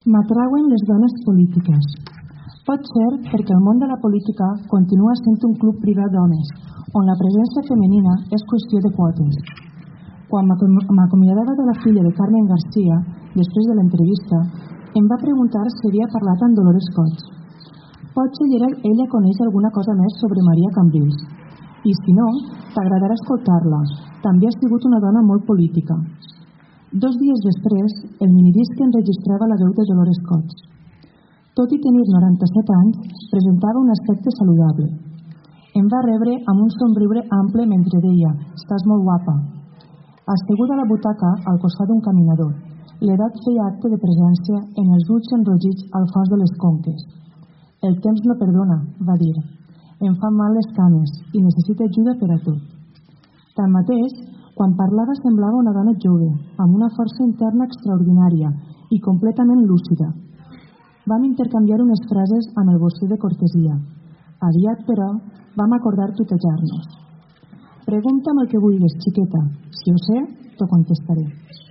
M'atrauen les dones polítiques. Pot ser perquè el món de la política continua sent un club privat d'homes, on la presència femenina és qüestió de quotes. Quan m'acomiadava de la filla de Carmen García, després de l'entrevista, em va preguntar si havia parlat amb Dolores Cots. Potser ella coneix alguna cosa més sobre Maria Cambrils. I si no, t'agradarà escoltar-la. També ha sigut una dona molt política. 2 dies després, el minidisc enregistrava la veu de Dolores Cots. Tot i tenir 97 anys, presentava un aspecte saludable. Em va rebre amb un somriure ample mentre deia: «Estàs molt guapa». Asseguda a la butaca, al costat d'un caminador, l'edat feia acte de presència en els ulls enrogits al fons de les conques. «El temps no perdona», va dir. «Em fan mal les cames i necessito ajuda per a tot». Tanmateix, quan parlava semblava una dona jove, amb una força interna extraordinària i completament lúcida. Vam intercanviar unes frases amb el bosquer de cortesia. Aviat, però, vam acordar tutejar-nos. «Pregunta'm el que vulguis, xiqueta. Si ho sé, t'ho contestaré».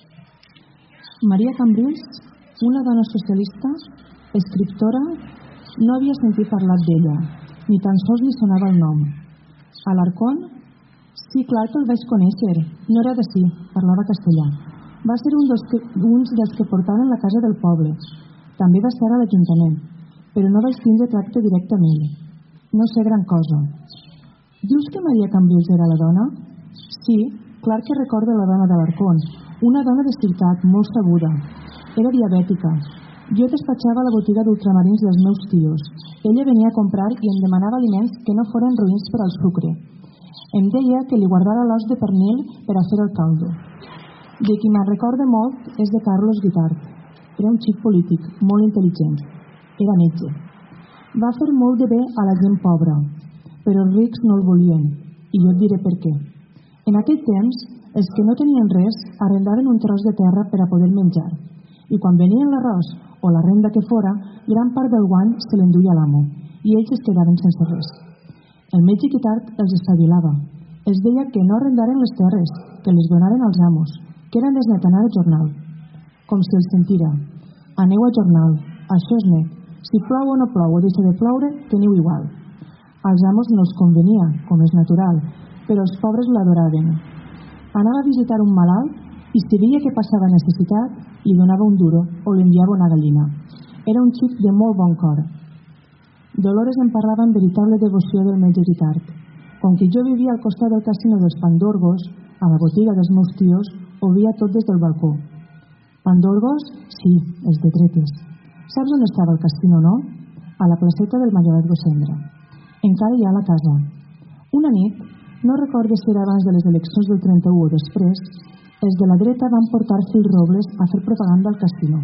Maria Cambrils, una dona socialista, escriptora, no havia sentit parlar d'ella, ni tan sols li sonava el nom. Alarcón? Sí, clar que el vaig conèixer. No era d'ací, parlava castellà. Va ser un dels que portaven la casa del poble. També va estar a l'Ajuntament, però no vaig tindre tracte directe amb ell. No sé gran cosa. Dius que Maria Cambrils era la dona? Sí, clar que recordo la dona d'Alarcón, una dona de ciutat, molt sabuda. Era diabètica. Jo despatxava a la botiga d'ultramarins dels meus tios. Ella venia a comprar i em demanava aliments que no foren roïns per al sucre. Em deia que li guardara l'os de pernil per a fer el caldo. De qui me'n recorda molt és de Carlos Guitart. Era un xic polític, molt intel·ligent. Era metge. Va fer molt de bé a la gent pobra, però els rics no el volien, i jo et diré per què. En aquell temps, els que no tenien res arrendaven un tros de terra per a poder menjar, i quan venien l'arròs o la renda que fora, gran part del guany se l'enduia l'amo, i ells es quedaven sense res. El metge Guitart els espavilava. Els deia que no arrendaren les terres, que les donaren als amos, que eren les net anar a jornal. Com si els sentira. Aneu a jornal, això és net. Si plou o no plou o deixa de ploure, teniu igual. Als amos no els convenia, com és natural, però els pobres l'adoraven. Anava a visitar un malalt i si veia que passava necessitat, li donava un duro o li enviava una gallina. Era un xic de molt bon cor. Dolores em parlava amb veritable devoció del metge Guitart. Com que jo vivia al costat del casino dels Pandorgos, a la botiga dels meus tios, ho veia tot des del balcó. Pandorgos? Sí, els de dretes. Saps on estava el casino, no? A la placeta del Malloret Gosendra. Encara hi ha la casa. Una nit, no recordo si era abans de les eleccions del 31 o després, els de la dreta van portar Phil Robles a fer propaganda al casino.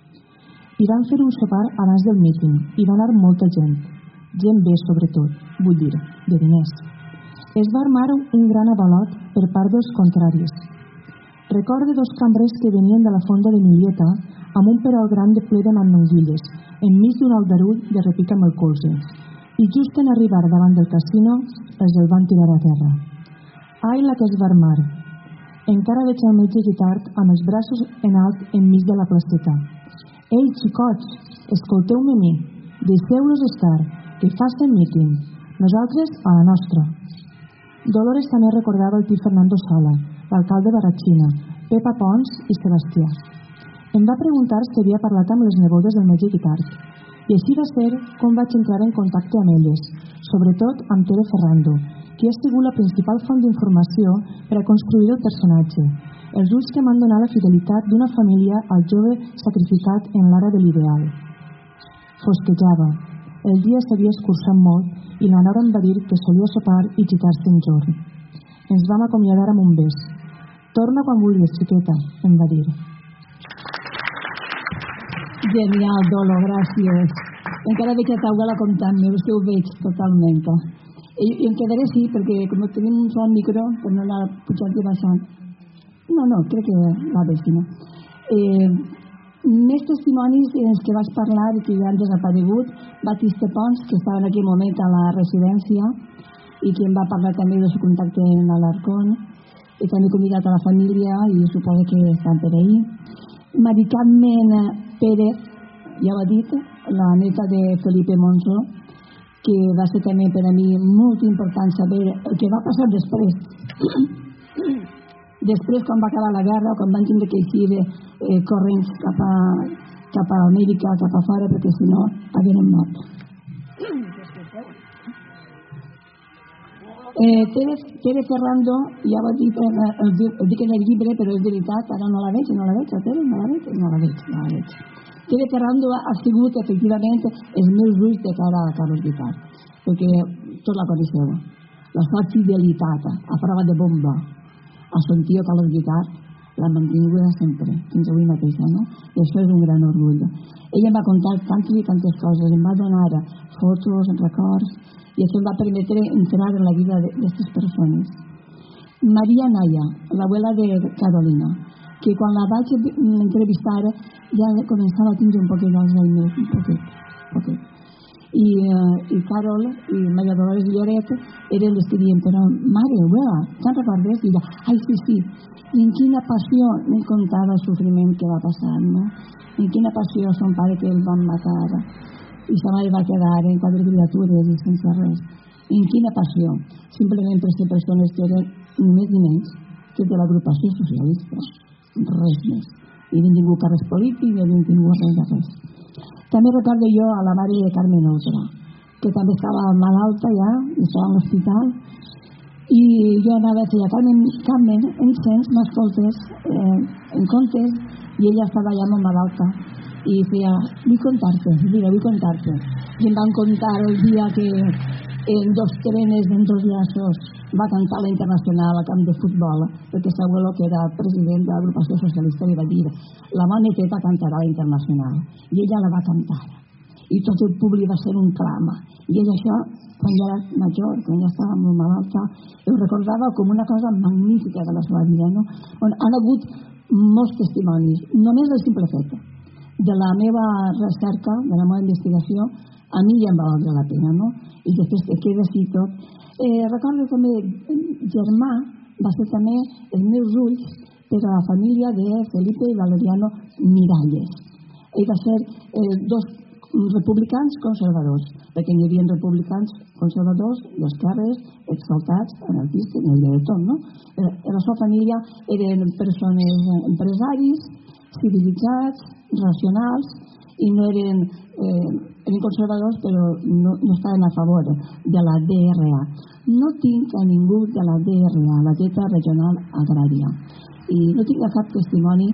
I van fer un sopar abans del míting i va anar molta gent. Gent bé, sobretot, vull dir, de diners. Es va armar un gran avalot per part dels contraris. Recorde 2 cambrers que venien de la fonda de Milieta amb un perol gran de ple de mandonguilles, enmig d'un aldarull de repic amb el colze. I just en arribar davant del casino, els el van tirar a terra. Ai, la que es va armar! Encara veig el metge Guitart amb els braços en alt enmig de la placeta. Ei, xicots, escolteu-me a mi. Deixeu-los estar, que facin míting. Nosaltres a la nostra. Dolores també recordava el tio Fernando Sala, l'alcalde de Ratxina, Pepa Pons i Sebastià. Em va preguntar si havia parlat amb les nebodes del metge Guitart. I així va ser com vaig entrar en contacte amb elles, sobretot amb Tere Ferrando, que ha sigut la principal font d'informació per a construir el personatge, els ulls que m'han donat la fidelitat d'una família al jove sacrificat en l'ara de l'ideal. Fosquejava. El dia s'havia escurçat molt i la Nora em va dir que solia sopar i gitar-se un jorn. Ens vam acomiadar amb un bes. Torna quan vulguis, xiqueta, em va dir. Genial, Dolo, gràcies. Encara veig a taula comptant-me, és que ho veig totalment. I em quedaré sí, perquè com tenim un sol micro, per no anar pujant i baixant. No, crec que va bé, sí, no? Més testimonis en els que vas parlar i que ja han desaparegut, Batiste Pons, que estava en aquell moment a la residència i que em va parlar també del seu contacte amb l'Alarcón, i també convidat a la família i suposo que estan per ahí. Mari Carmen Pérez, ja ho ha dit, la neta de Felipe Monzó, que va ser també per a mi molt important saber el que va passar després. Després, quan va acabar la guerra, quan van tindre que eixir corrents cap a Amèrica, cap a fora, perquè si no hagueren mort. Tere Ferrando, ja ho ha dit, ho dic en el llibre, però és veritat, ara no la veig, la Tere, no la veig. Tere Ferrando ha sigut, efectivament, els meus ulls de cara a Carlos Guitart, perquè tots la coneixeu. La seva fidelitat a prova de bomba a son tio Carlos Guitart l'ha mantinguda sempre, fins avui mateixa, no? I això és un gran orgull. Ella em va contar tantes i tantes coses, em va donar fotos, records, i això em va permetre entrar en la vida d'aquestes persones. Maria Naya, l'abuela de Carolina, que quan la vaig entrevistar ja començava a tindre un poquet d'Alzheimer, un poquet. I Carol i Maria Dolores Lloret eren les que diuen, però mare, abuela, te'n recordes? I ella, ai, sí, i en quina passió me contava el sofriment que va passar, no? En quina passió son pare que el van matar i sa mare va quedar en 4 criatures i sense res. En quina passió, simplement per ser persones que eren més i menys que de l'agrupació socialista, res més. I havien tingut càrrecs polítics, i havien tingut res de res. També recordo jo a la mare de Carmen Oltra, que també estava malalta ja, i estava a l'hospital, i jo anava a dir, Carmen, encens, m'escoltes, em contes, i ella estava ja molt malalta, i feia, vull contar-te, i em van contar el dia que en 2 trenes, en 2 llaços, va cantar la Internacional al camp de futbol, perquè s'abuelo, que era president de l'agrupació socialista, li va dir, la mà neteta cantarà la Internacional, i ella la va cantar, i tot el públic va ser un clama, i ella això, quan ja era major, quan ja estava molt malalta, ho recordava com una cosa magnífica de la seva vida, no? Bueno, han hagut molts testimonis, només el simple fet de la meva recerca, de la meva investigació, a mi ja em va valdre la pena, no? I després que queda així tot. Recordo també, germà va ser també els meus ulls per a la família de Felipe i Valeriano Miralles. Ell va ser 2 republicans conservadors, perquè hi havia republicans conservadors, d'esquerres, exaltats, anarquistes, n'hi havia de tot, no? La seva família eren persones empresaris, civilitzats, racionals, i no eren conservadors, però no estaven a favor de la DRA. No tinc a ningú de la DRA, la Dreta Regional Agrària, i no tinc cap testimoni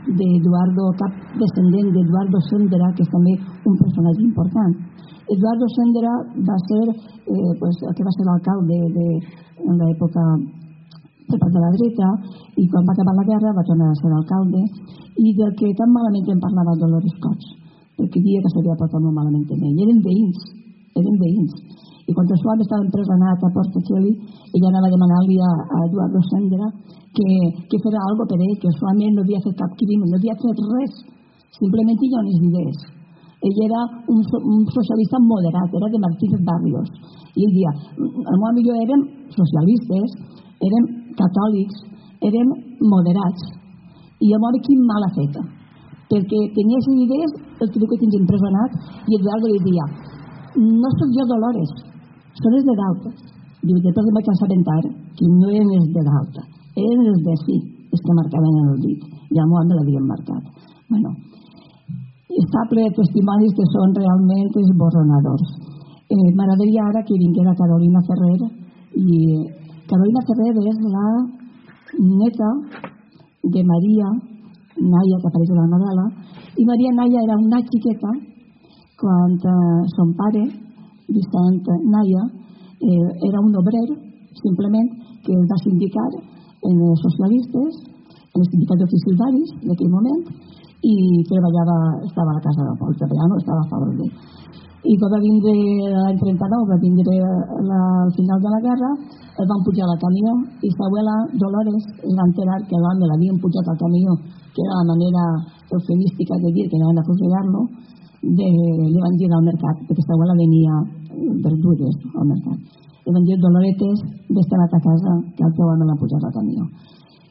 cap descendent d'Eduardo Sendra, que és també un personatge important. Eduardo Sendra va ser el que va ser l'alcalde en l'època per part de la dreta, i quan va acabar la guerra va tornar a ser alcalde, i del que tan malament en parlava Dolores Cots, perquè dia que s'havia portat molt malament amb ell. Eren veïns. I quan el Suam estava empresonat a Portacelli, ella anava a demanar-li a Eduardo Sendra que fera algo per ell, que el Suam no havia fet cap crim, no havia fet res, simplement tenia unes idees. Ell era un socialista moderat, era de Martínez Barrios, i ell dia, molt millor érem socialistes, érem catòlics, érem moderats, i llavors quin mal ha fet, perquè tenia aquestes idees, el que tenia empresonat, i Eduardo li dia, no soc jo Dolores, són els de dalt. Diu, després em vaig assabentar que no eren els de dalt, eren els de sí, els que marcaven en el dit, i al moment me l'havien marcat. Bueno, està ple de testimonis que són realment esborronadors. M'agradaria ara que vinguera Carolina Ferrer, i Carolina Ferrer és la neta de Maria Naya, que apareix a la novel·la, i Maria Naya era una xiqueta quan son pare, Vicent Naya, era un obrer, simplement, que es va sindicar en els socialistes, en el sindicat d'oficials d'aquell moment, i estava a la casa del poble, treballant, estava a favor d'ell. I quan va vindre l'any 39, va vindre al final de la guerra, el van pujar al camió, i sa abuela Dolores es va enterar que l'home l'havien pujat al camió, que era la manera eufemística de dir que anaven a fusilar-lo, li van dir al mercat, perquè sa abuela venia verdures al mercat. Li van dir, Doloretes, vés-te'n a ta casa, que el teu home l'ha pujat al camió.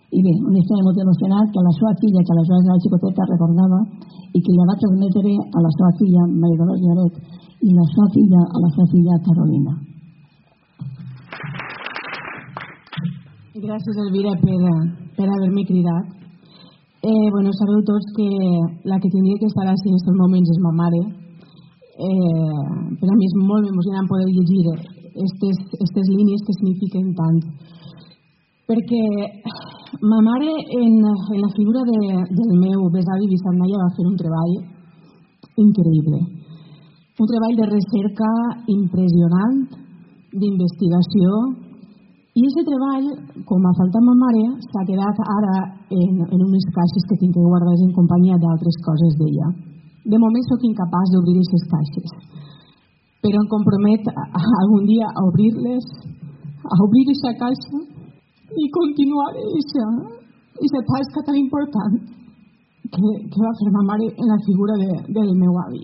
I bé, una història molt emocionant que la seva filla, que aleshores era xicoteta, recordava i que la va transmetre a la seva filla, Maria Dolors Lloret, i la seva filla a la seva filla Carolina. Gràcies, Elvira, per haver-me cridat. Sabeu tots que la que tindria que estar així en aquests moments és ma mare. Per a mi és molt emocionant poder llegir aquestes línies que signifiquen tant. Perquè ma mare, en la figura del meu besavi Vicent Naya, va fer un treball increïble. Un treball de recerca impressionant, d'investigació, i aquest treball, com ha faltat ma mare, s'ha quedat ara en unes caixes que tinc que guardar en companyia d'altres coses d'ella. De moment sóc incapaç d'obrir aquestes caixes, però em compromet algun dia a obrir-les, a obrir aquesta caixa i continuar aquesta tasca tan important que va fer ma mare en la figura del meu avi.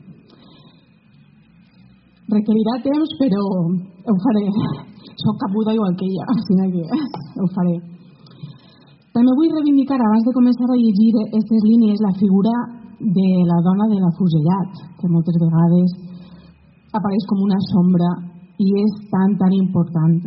Requerirà temps, però ho faré. Soc capuda igual que ella, així que ho faré. També vull reivindicar, abans de començar a llegir aquestes línies, la figura de la dona de l'afusellat, que moltes vegades apareix com una sombra i és tan important.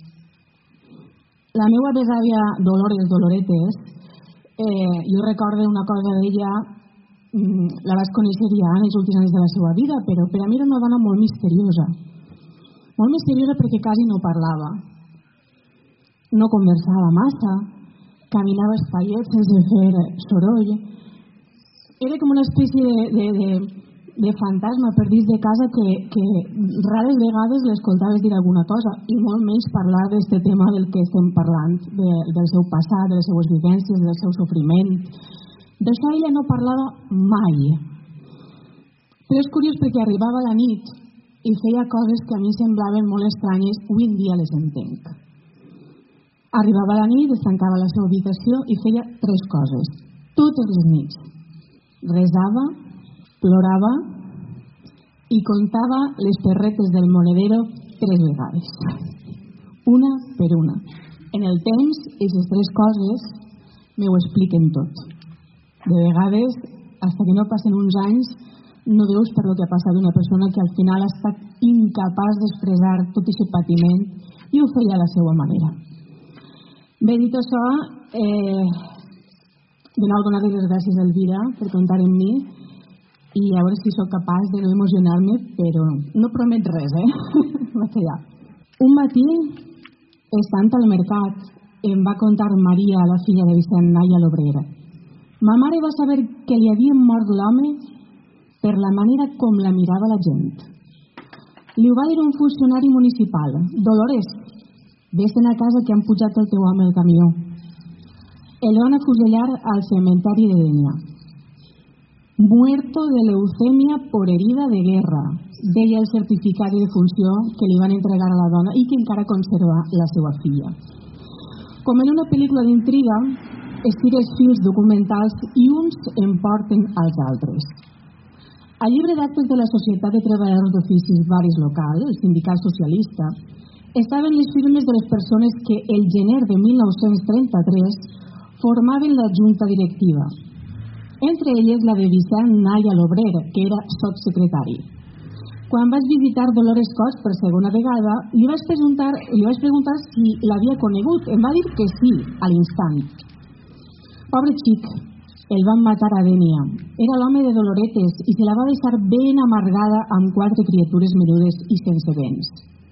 La meva besàvia Dolores Doloretes, jo recordo una cosa d'ella, la vaig conèixer ja en els últims anys de la seva vida, però per a mi era una dona molt misteriosa. Molt misteriosa perquè quasi no parlava. No conversava massa, caminava espaiet sense fer soroll. Era com una espècie de fantasma per dins de casa que rares vegades l'escoltaves dir alguna cosa i molt menys parlar d'aquest tema del que estem parlant, del seu passat, de les seues vivències, del seu sofriment. D'això ella no parlava mai. Però és curiós perquè arribava la nit i feia coses que a mi semblaven molt estranyes, avui en dia les entenc. Arribava la nit, es tancava a la seva habitació i feia 3 coses, totes les nits. Resava, plorava i contava les perretes del monedero 3 vegades. Una per una. En el temps, aquestes 3 coses m'ho expliquen tot. De vegades, fins que no passen uns anys, no veus per lo que ha passat una persona que al final ha estat incapaç d'expressar tot aquest patiment i ho feia a la seva manera. Bé, dit això, de nou donar-li les gràcies a Elvira per comptar amb mi i a veure si sóc capaç de no emocionar-me, però no promet res, vaig allà. Un matí, estant al mercat, em va contar Maria, la filla de Vicent Naya, l'obrera. Ma mare va saber que li havien mort l'home per la manera com la mirava la gent. Li ho va dir un funcionari municipal. Dolores, vés-te'n a casa que han pujat el teu home al camió. El van afusellar al cementeri de Dénia. Muerto de leucemia por herida de guerra, deia el certificat de defunció que li van entregar a la dona i que encara conserva la seva filla. Com en una pel·lícula d'intriga, estires fils documentals i uns emporten als altres. Al llibre d'actes de la Societat de Treballadors d'Oficis Varis Local, el sindicat socialista, estaven les firmes de les persones que el gener de 1933 formaven la junta directiva. Entre elles la de Vicent Naya l'obrer, que era sotssecretari. Quan vaig visitar Dolores Cots per segona vegada, li vaig preguntar si l'havia conegut. Em va dir que sí, a l'instant. Pobre xic, el van matar a Dénia. Era l'home de Doloretes i se la va deixar ben amargada amb 4 criatures menudes i sense béns.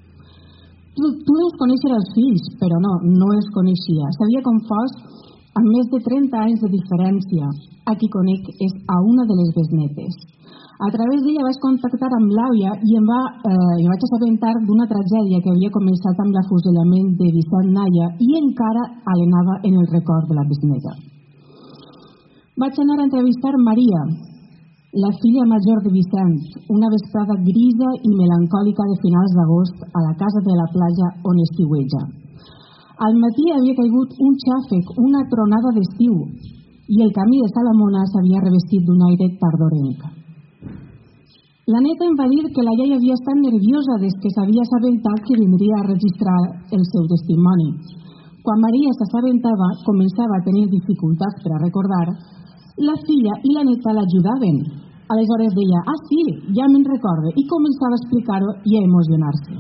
Tu deus conèixer els fills, però no els coneixia. Sabia com fos, amb més de 30 anys de diferència. A qui conec és a una de les besnetes. A través d'ella vaig contactar amb l'àvia i em vaig assabentar d'una tragèdia que havia començat amb l'afusellament de Vicent Naya i encara alenava en el record de la besneta. Vaig anar a entrevistar Maria, la filla major de Vicent, una vesprada grisa i melancòlica de finals d'agost a la casa de la platja on estiueja. Al matí havia caigut un xàfec, una tronada d'estiu, i el camí de Salamona s'havia revestit d'un aire tardorenc. La neta em va dir que la iaia havia estat nerviosa des que s'havia assabentat que vindria a registrar el seu testimoni. Quan Maria s'assabentava, començava a tenir dificultats per a recordar, la filla i la neta l'ajudaven. Aleshores deia, sí, ja me'n recorde, i començava a explicar-ho i a emocionar-se.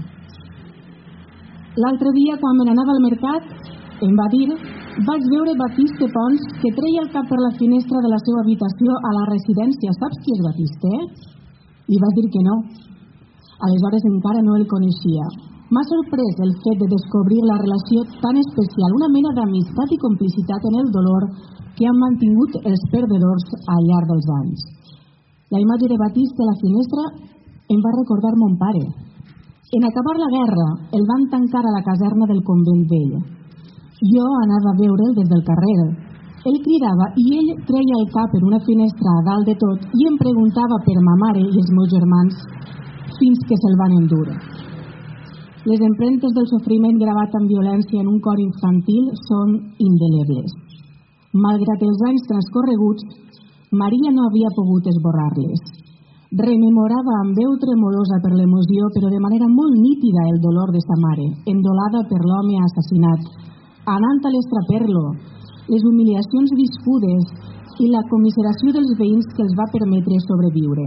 L'altre dia, quan me n'anava al mercat, em va dir, vaig veure Batiste Pons que treia el cap per la finestra de la seva habitació a la residència. Saps qui és Batiste? Li vaig dir que no. Aleshores encara no el coneixia. M'ha sorprès el fet de descobrir la relació tan especial, una mena d'amistat i complicitat en el dolor que han mantingut els perdedors al llarg dels anys. La imatge de Batiste a la finestra em va recordar mon pare. En acabar la guerra, el van tancar a la caserna del convent vell. Jo anava a veure'l des del carrer. Ell cridava i ell treia el cap per una finestra a dalt de tot i em preguntava per ma mare i els meus germans fins que se'l van endur. Les empremtes del sofriment gravat amb violència en un cor infantil són indelebles. Malgrat els anys transcorreguts, Maria no havia pogut esborrar-les. Rememorava amb veu tremolosa per l'emoció, però de manera molt nítida el dolor de sa mare, endolada per l'home assassinat, anant a l'estraper-lo, les humiliacions viscudes i la commiseració dels veïns que els va permetre sobreviure.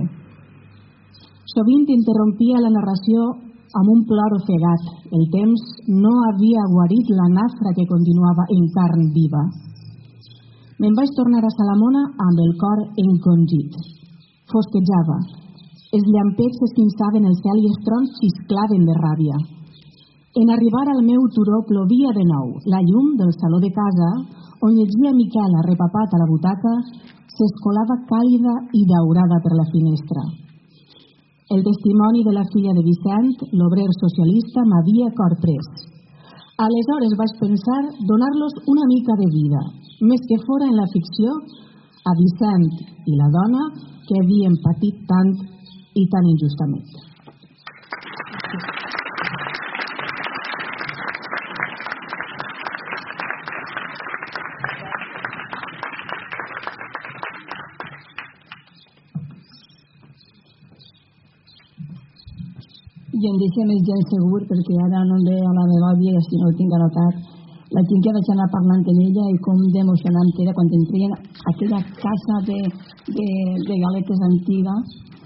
Sovint interrompia la narració amb un plor ofegat. El temps no havia guarit la nafra que continuava en carn viva. Me'n vaig tornar a Salamona amb el cor encongit. Fosquejava. Els llampecs s'esquinçaven el cel i els trons xisclaven de ràbia. En arribar al meu turó plovia de nou. La llum del saló de casa, on llegia Miquel arrepapat a la butaca, s'escolava càlida i daurada per la finestra. El testimoni de la filla de Vicent, l'obrer socialista, m'havia corprès. Aleshores vaig pensar donar-los una mica de vida, més que fora en la ficció, a Vicent i la dona que havien patit tant i tan injustament. I em deixa més gent segur, perquè ara no em ve a la memòria i així no ho tinc anotat. La gent que vaig anar parlant amb ella i com d'emocionant era quan entreien a aquella casa de galetes antiga,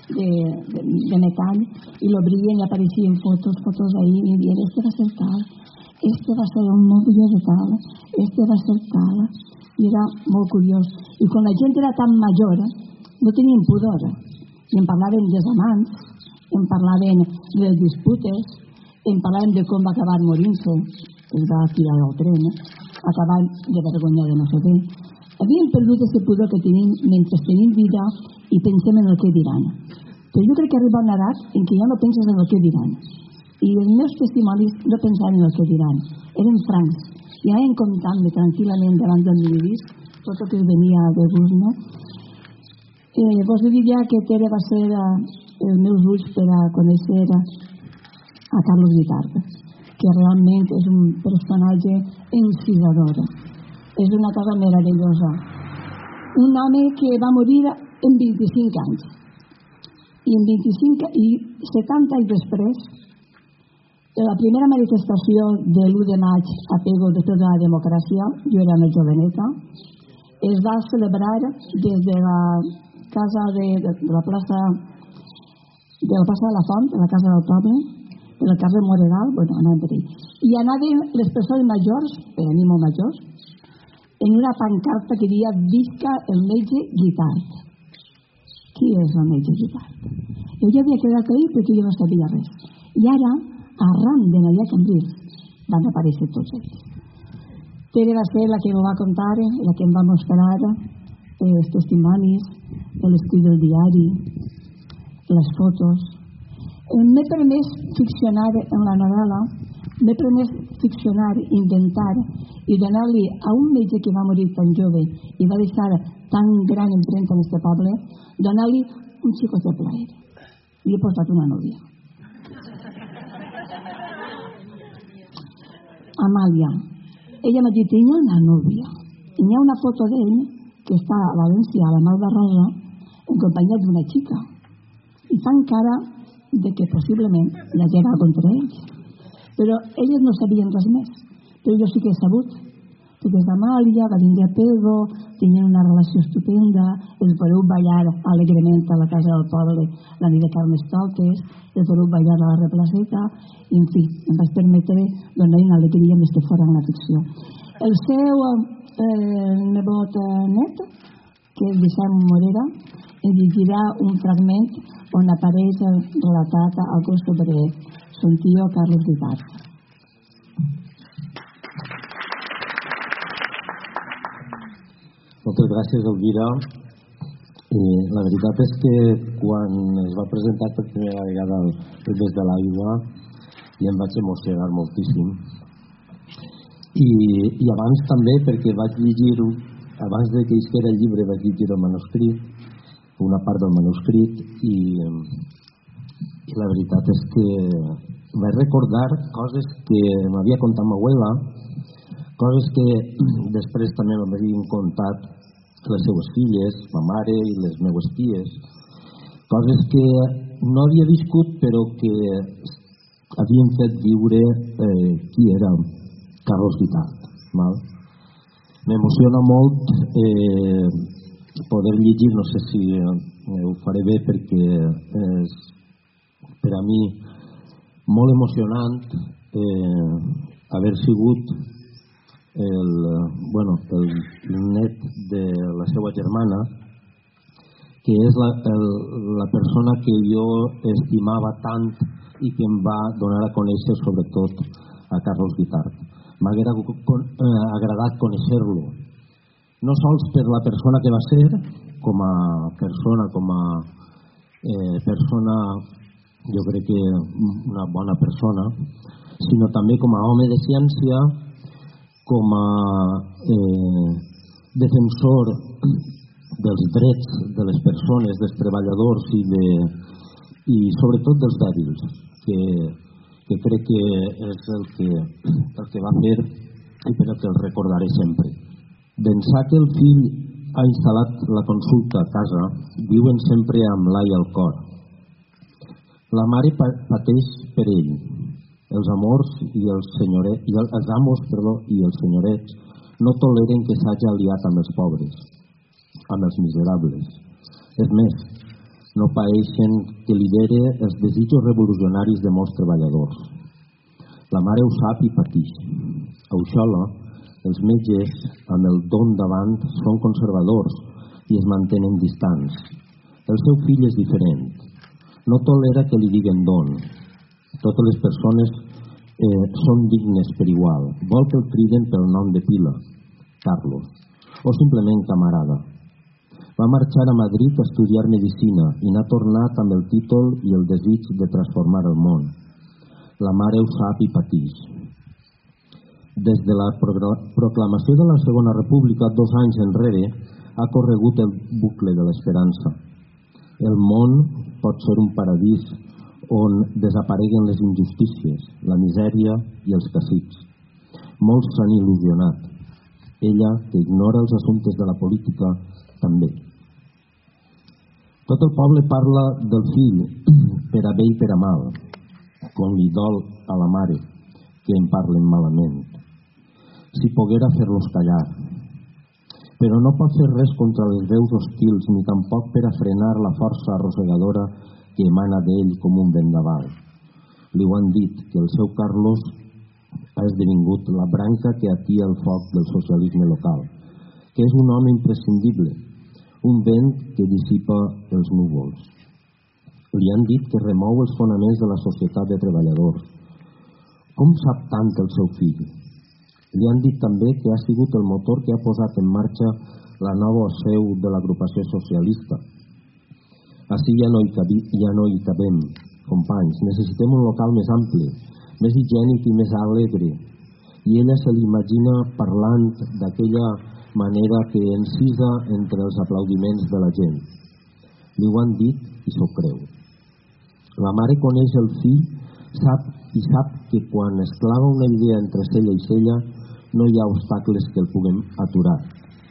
de metall, i l'obrien i apareixien fotos ahí, i dient, este va ser tal, este va ser un novio de tal, este va ser tal, i era molt curiós. I quan la gent era tan major, no tenien pudor, i en parlaven dels amants, en parlaven de les disputes, en parlaven de com va acabar morint-se, es va tirar al tren, acabant de vergonya de no sé què. Havíem perdut aquest pudor que tenim mentre tenim vida i pensem en el que diran. Però jo crec que arriba una edat en què ja no penses en el que diran. I els meus testimonis no pensaven en el que diran, eren francs, i anaven contant-me tranquil·lament davant del minidisc tot el que venia de gust, no? Vos diria que Tere va ser els meus ulls per a conèixer a Carlos Guitardo, que realment és un personatge encisador. És una cosa meravellosa. Un home que va morir en 25 anys. I 70 anys després, la primera manifestació de l'1 de maig a pego de tota la democràcia, jo era una joveneta, es va celebrar des de la casa de la plaça de la Font, de la casa del poble, del carrer Moregal, anàvem per ahí. I anaven les persones majors, per a mi molt majors, en una pancarta que deia visca el metge Guitart. Qui és el metge Guitart? Jo havia quedat ahí perquè jo no sabia res. I ara, arran de Maria Cambrils, van aparèixer tots ells. Tere va ser la que m'ho va contar, la que em va mostrar els testimonis, l'escrit del diari, les fotos. M'he permès ficcionar en la novel·la, m'he permès ficcionar, inventar i donar-li a un metge que va morir tan jove i va deixar tan gran empremta en este poble, donar-li un xicot de plaer. Li he posat una núvia. Amàlia. Ella m'ha dit, hi ha una núvia. Hi ha una foto d'ell que està a València, a la Malva Rosa, en companyia d'una xica. I fan cara de que possiblement hi hagi alguna contra ells. Però elles no sabien res més. Però jo sí que he sabut filles d'Amàlia, va vindre a Pedro, tenien una relació estupenda, els podeu ballar alegrement a la casa del poble la nit de Carnestoltes, els podeu ballar a la Replaceta, i en fi, em vaig permetre donar una alegria més que fora una ficció. El seu nebot net, que és Vicent Morera, ens llegirà un fragment on apareix relatat algo sobre son tío Carlos Guitart. Moltes gràcies, Elvira. La veritat és que quan es va presentar per primera vegada el mes de l'aigua ja em vaig emocionar moltíssim. I abans també, perquè vaig llegir, abans de que isquera el llibre, vaig llegir el manuscrit, una part del manuscrit, i la veritat és que vaig recordar coses que m'havia contat ma abuela, coses que després també m'havien contat les seues filles, ma mare i les meues ties, coses que no havia viscut però que havien fet viure qui era Carlos Guitart. M'emociona molt poder llegir, no sé si ho faré bé perquè és per a mi molt emocionant haver sigut el net de la seva germana, que és la persona que jo estimava tant i que em va donar a conèixer sobretot a Carlos Guitart. M'haguera agradat conèixer-lo, no sols per la persona que va ser, com a persona, jo crec que una bona persona, sinó també com a home de ciència, com a defensor dels drets de les persones, dels treballadors i sobretot dels dèbils, que crec que és el que va fer i per el que el recordaré sempre. D'ençà que el fill ha instal·lat la consulta a casa, viuen sempre amb l'ai al cor. La mare pateix per ell. Els amos i els senyorets no toleren que s'hagi aliat amb els pobres, amb els miserables. És més, no paeixen que lidere els desitjos revolucionaris de molts treballadors. La mare ho sap i patix. A Uixola, els metges, amb el don davant, són conservadors i es mantenen distants. El seu fill és diferent. No tolera que li diguen don. Totes les persones són dignes per igual. Vol que el criden pel nom de pila, Carlos, o simplement camarada. Va marxar a Madrid a estudiar medicina i n'ha tornat amb el títol i el desig de transformar el món. La mare ho sap i patix. Des de la proclamació de la Segona República 2 anys enrere ha corregut el bucle de l'esperança. El món pot ser un paradís on desapareguen les injustícies, la misèria i els cacics. Molts s'han il·lusionat. Ella, que ignora els assumptes de la política, també. Tot el poble parla del fill, per a bé i per a mal, com li dol a la mare, que en parlen malament. Si poguera fer-los callar. Però no pot fer res contra les veus hostils, ni tampoc per a frenar la força arrossegadora que emana d'ell com un vendaval. Li ho han dit, que el seu Carlos ha esdevingut la branca que atia el foc del socialisme local, que és un home imprescindible, un vent que dissipa els núvols. Li han dit que remou els fonaments de la societat de treballadors. Com sap tant el seu fill? Li han dit també que ha sigut el motor que ha posat en marxa la nova seu de l'agrupació socialista. Així ja no hi cabem, companys. Necessitem un local més ampli, més higiènic i més alegre. I ella se l'imagina parlant d'aquella manera que encisa entre els aplaudiments de la gent. Li ho han dit i s'ho creu. La mare coneix el fill, sap que quan es clava una idea entre cella i cella no hi ha obstacles que el puguem aturar.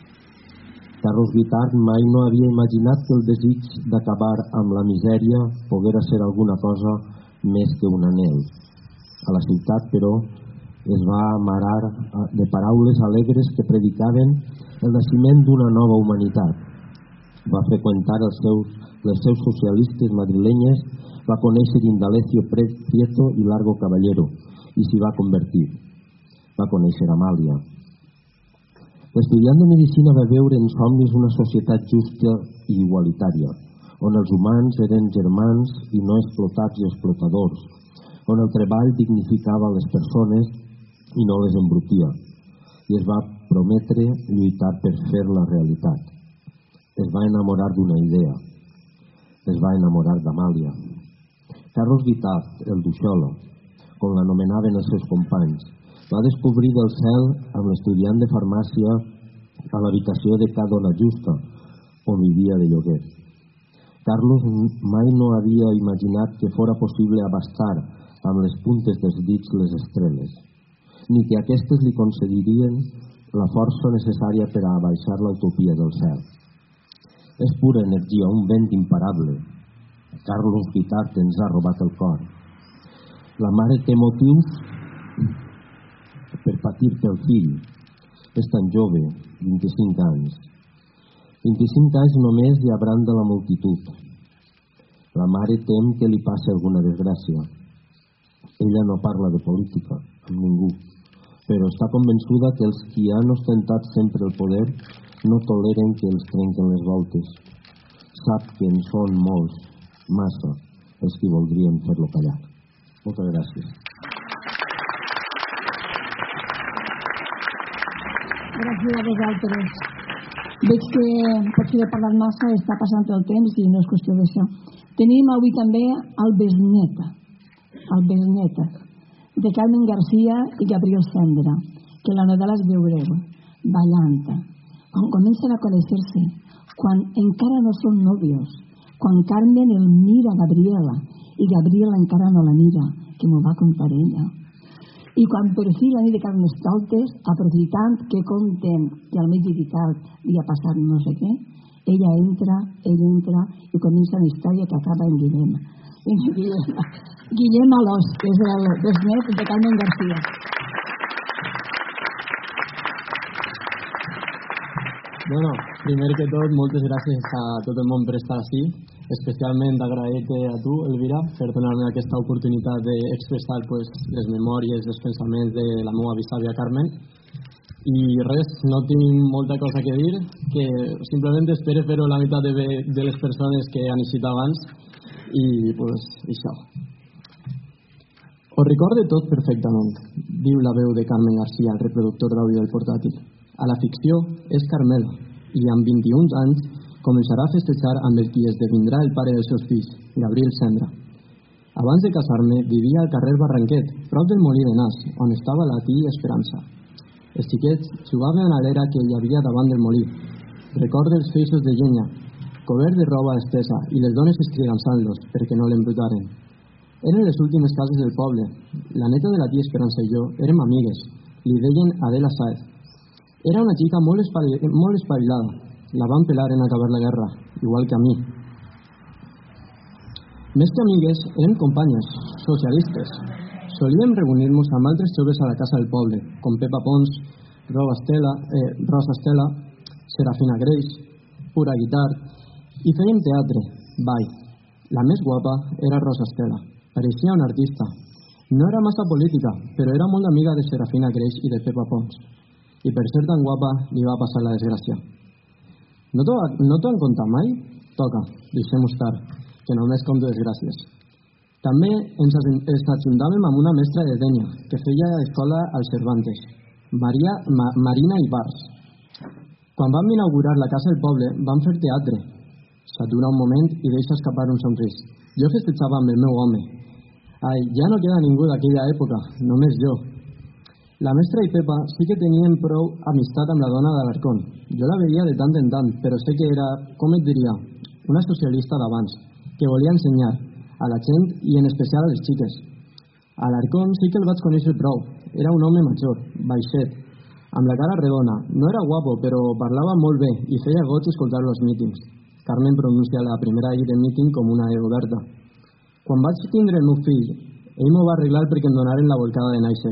Carlos Guitart mai no havia imaginat que el desig d'acabar amb la misèria poguera ser alguna cosa més que un anhel. A la ciutat, però, es va amarar de paraules alegres que predicaven el naixement d'una nova humanitat. Va freqüentar les seus socialistes madrilenyes, va conèixer Indalecio Prieto i Largo Caballero i s'hi va convertir. Va conèixer Amàlia. L'estudiant de medicina va veure en somnis una societat justa i igualitària, on els humans eren germans i no explotats i explotadors, on el treball dignificava les persones i no les embrutia, i es va prometre lluitar per fer-la realitat. Es va enamorar d'una idea, es va enamorar d'Amàlia. Carlos Guitart, el Duixola, com l'anomenaven els seus companys, va descobrir del cel amb l'estudiant de farmàcia a l'habitació de Ca Dona Justa, on vivia de lloguer. Carlos mai no havia imaginat que fora possible abastar amb les puntes dels dits les estrelles, ni que aquestes li concedirien la força necessària per a abaixar l'utopia del cel. És pura energia, un vent imparable. Carlos Guitart ens ha robat el cor. La mare té motius per patir pel fill. És tan jove, 25 anys. 25 anys només i abranda la multitud. La mare tem que li passi alguna desgràcia. Ella no parla de política amb ningú, però està convençuda que els qui han ostentat sempre el poder no toleren que els trenquen les voltes. Sap que en són molts, massa, els qui voldrien fer-lo callar. Moltes gràcies. Gràcies a vosaltres. Veig que potser he parlat massa, està passant el temps i no és qüestió d'això. Tenim avui també el besnet de Carmen García i Gabriel Sendra, que la novel·la es veureu, ballant, quan comencen a conèixer-se, quan encara no són nòvios, quan Carmen el mira a Gabriela i Gabriela encara no la mira, que m'ho va contar ella. I quan per fi la nit de Carnestoltes, aprofitant que compten que al mig de Guitart li ha passat no sé què, ella entra i comença una història que acaba en Guillem. Guillem Alós, que és el besnet de Carmen García. Bueno, primer que tot, moltes gràcies a tot el món per estar així. Especialment agrair-te a tu, Elvira, per donar-me aquesta oportunitat d'expressar les memòries, els pensaments de la meva bisàvia Carmen. I res, no tinc molta cosa que dir, que simplement espero fer-ho la meitat de les persones que han eixit abans i pues això. Ho recorde tot perfectament, diu la veu de Carmen García, el reproductor d'àudio del portàtil. A la ficció és Carmela i amb 21 anys començarà a festejar amb el qui esdevindrà el pare dels seus fills, Gabriel Sendra. Abans de casar-me vivia al carrer Barranquet, prop del molí de Nas, on estava la tia Esperança. Els xiquets jugaven a l'era que hi havia davant del molí. Recorda els feixos de llenya, cobert de roba estesa i les dones estrigançant-los perquè no l'embrutaren. Eren les últimes cases del poble. La neta de la tia Esperança i jo érem amigues. Li deien Adela Sáez. Era una xica molt espavilada. La van pelar en acabar la guerra, igual que a mi. Més que amigues, eren companyes, socialistes. Solíem reunir-nos amb altres joves a la casa del poble, com Pepa Pons, Rosa Estela, Serafina Greix, Pura Guitart, i fèiem teatre, ball. La més guapa era Rosa Estela. Pareixia una artista. No era massa política, però era molt amiga de Serafina Greix i de Pepa Pons. I per ser tan guapa li va passar la desgràcia. No t'ho han contat mai? Toca, deixem-ho estar, que només conto desgràcies. També ens ajuntàvem amb una mestra de Dénia, que feia escola als Cervantes, Marina Ibars. Quan vam inaugurar la casa del poble, vam fer teatre. S'atura un moment i deixa escapar un somrís. Jo festejava amb el meu home. Ai, ja no queda ningú d'aquella època, només jo. La mestra i Pepa sí que tenien prou amistat amb la dona d'Alarcón. Jo la veia de tant en tant, però sé que era, com et diria, una socialista d'abans, que volia ensenyar a la gent i en especial a les xiques. A Alarcón sí que el vaig conèixer prou. Era un home major, baixet, amb la cara redona. No era guapo, però parlava molt bé i feia goig escoltar-lo als mítings. Carmen pronuncia la primera I de míting com una E oberta. Quan vaig tindre el meu fill, ell m'ho va arreglar perquè em donaren la volcada de nàixer.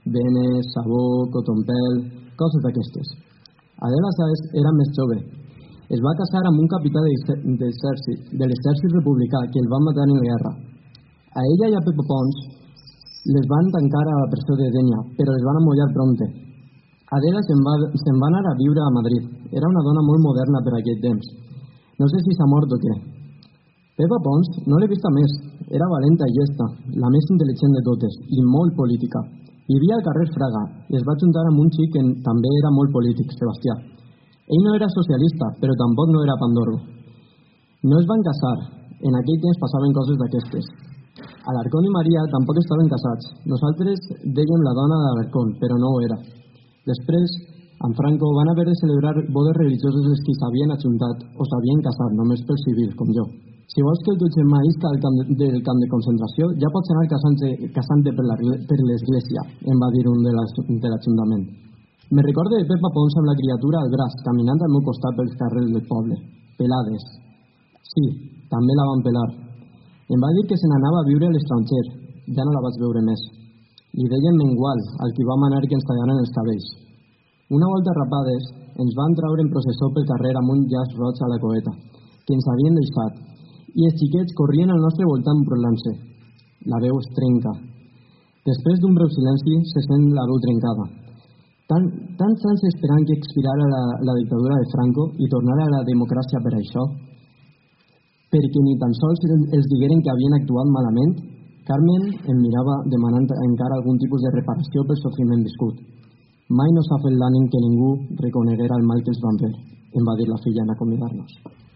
benes, sabó, cotonpel, coses d'aquestes. Adela Sáez era més jove. Es va casar amb un capità de l'exèrcit republicà que el va matar en la guerra. A ella i a Pepa Pons les van tancar a la presó de Dénia, però les van amollar prompte. Adela se'n va anar a viure a Madrid. Era una dona molt moderna per aquell temps. No sé si s'ha mort o què. Pepa Pons no l'he vista més. Era valenta i llesta, la més intel·ligent de totes, i molt política. Vivia al carrer Fraga i es va juntar amb un xic que també era molt polític, Sebastià. Ell no era socialista, però tampoc no era pandorro. No es van casar. En aquell temps passaven coses d'aquestes. Alarcón i Maria tampoc estaven casats. Nosaltres dèiem la dona d'Alarcón, però no ho era. Després, amb Franco, van haver de celebrar bodes religioses les que s'havien ajuntat o s'havien casat, només pel civil, com jo. Si vols que el dutxem isca del camp de concentració, ja pots anar casant-te per l'església, em va dir un de l'Ajuntament. Me recorde de Pepa Pons amb la criatura al braç, caminant al meu costat pels carrers del poble. Pelades. Sí, també la van pelar. Em va dir que se n'anava a viure a l'estranger. Ja no la vaig veure més. Li deien Mengual, al qui va manar que ens tallaren els cabells. Una volta rapades, ens van traure en processó pel carrer amb un llaç roig a la coeta, que ens havien deixat, i els xiquets corrien al nostre voltant burlant-se. La veu es trenca. Després d'un breu silenci, se sent la veu trencada. Tants anys esperant que expirara la dictadura de Franco i tornara a la democràcia per això, perquè ni tan sols els digueren que havien actuat malament. Carmen em mirava demanant encara algun tipus de reparació pel sofriment viscut. Mai no s'ha fet l'ànim que ningú reconeguera el mal que els van fer, em va dir la filla en acomiadar-nos.